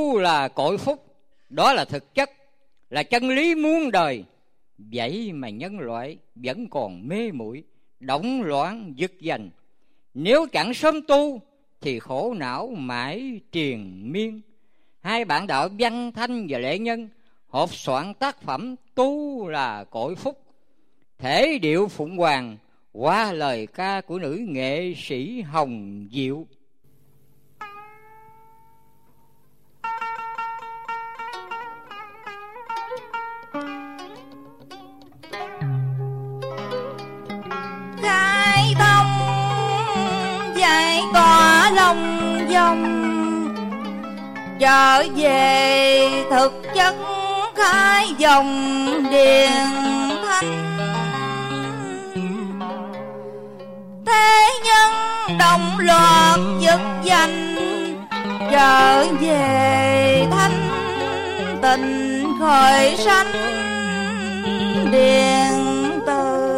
tu là cội phúc. Đó là thực chất, là chân lý muôn đời. Vậy mà nhân loại vẫn còn mê muội, động loạn giật giành. Nếu chẳng sớm tu thì khổ não mãi triền miên. Hai bạn đạo Văn Thanh và Lệ Nhân hợp soạn tác phẩm Tu là cội phúc, thể điệu Phụng Hoàng qua lời ca của nữ nghệ sĩ Hồng Diệu. Khai thông dài có lòng dòng, trở về thực chất khai dòng điền thanh. Thế nhân đồng loạt giật danh, trở về thanh tịnh khởi sanh điền từ.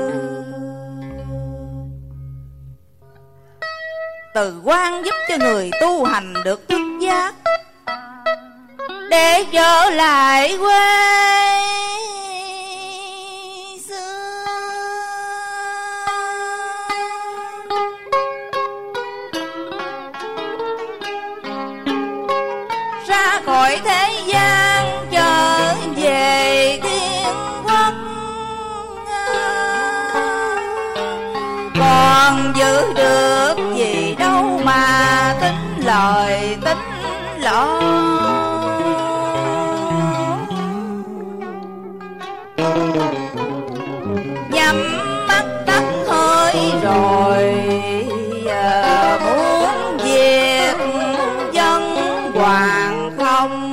Từ quan giúp cho người tu hành được thức giác, để trở lại quê xưa. Ra khỏi thế gian trở về thiên quốc, còn giữ được gì đâu mà tính lời tính lõ. Nhắm mắt tắt hơi rồi, muốn việc dân hoàng không.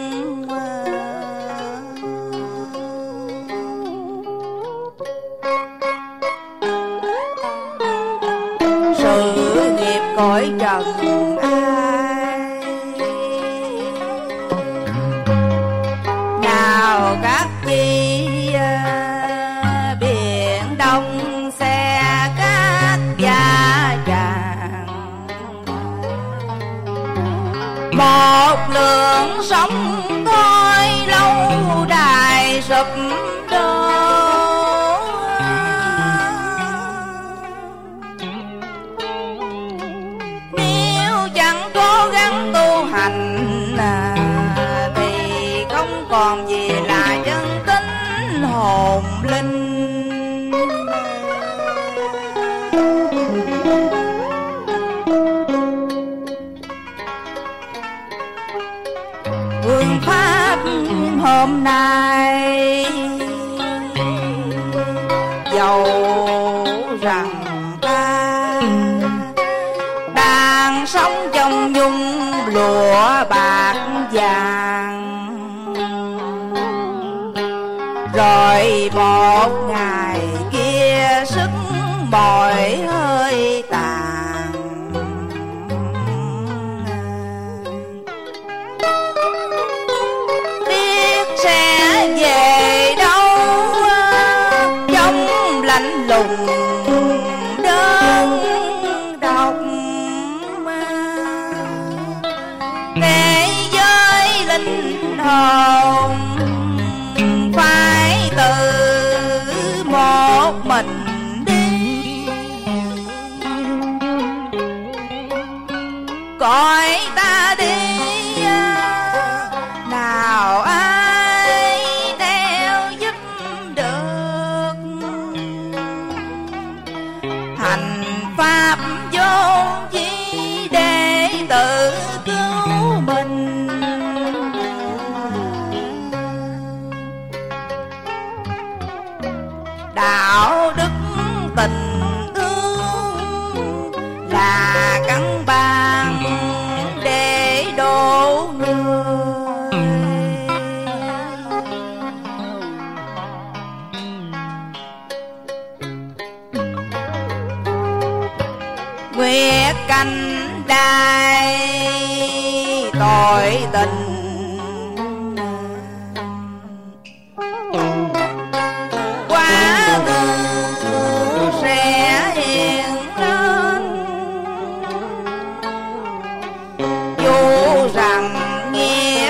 Sự nghiệp cõi trần ai, nào các chi biển đông xe cát gia tràn. Một lượng sống thôi lâu đài sụp đổ. Nếu chẳng cố gắng tu hành thì không còn gì là chân tính hồn linh. Phương pháp hôm nay dầu rằng ta đang sống trong nhung lụa bạc vàng, rồi một ngày kia sức mỏi hơi tàn. Biết sẽ về đâu trong lạnh lùng đơn độc. Thế giới linh hồn phải tự một mình đi, cõi ta đi nào ai theo giúp được. Hành pháp vô chi để tự cứu mình. Đạo đức tình thương là căn bản để độ người. Nguyệt canh đai tội tình, rằng nghe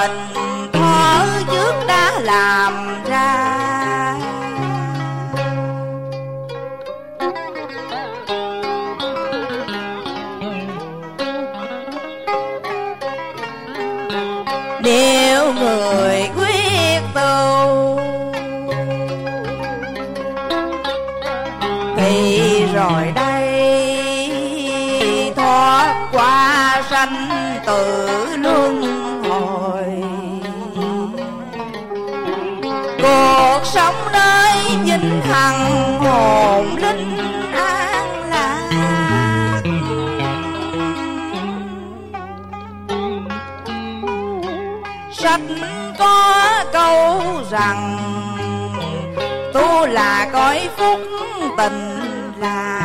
mình thuở trước đã làm ra. Nếu người quyết tu thì rồi đây thoát qua sanh tử luân hồi, cuộc sống nơi vĩnh hằng hồn linh an lạc. Sách có câu rằng tu là cõi phúc tình là